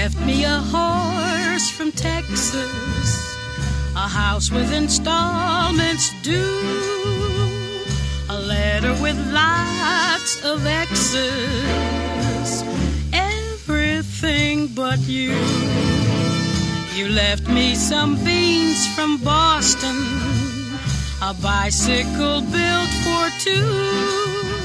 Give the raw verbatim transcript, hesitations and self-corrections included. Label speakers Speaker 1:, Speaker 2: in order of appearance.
Speaker 1: left me a horse from Texas, a house with installments due, a letter with lots of X's, everything but you. You left me some beans from Boston, a bicycle built for two,